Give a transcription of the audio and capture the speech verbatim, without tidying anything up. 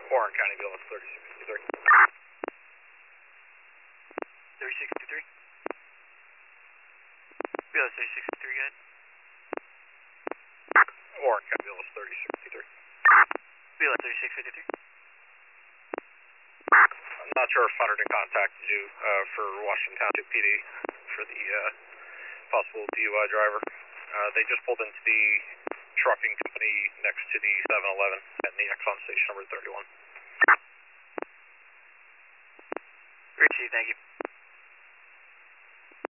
Warren County, B L S thirty-six fifty-three. thirty-six fifty-three? B L S thirty-six fifty-three, go ahead. Warren County, B L S thirty-six fifty-three. B L S thirty-six fifty-three? I'm not sure if Hunterdon contacted you uh, for Washington Township P D for the uh, possible D U I driver. Uh, they just pulled into the trucking company next to the seven eleven at the Exxon station number thirty-one. Richie, thank you.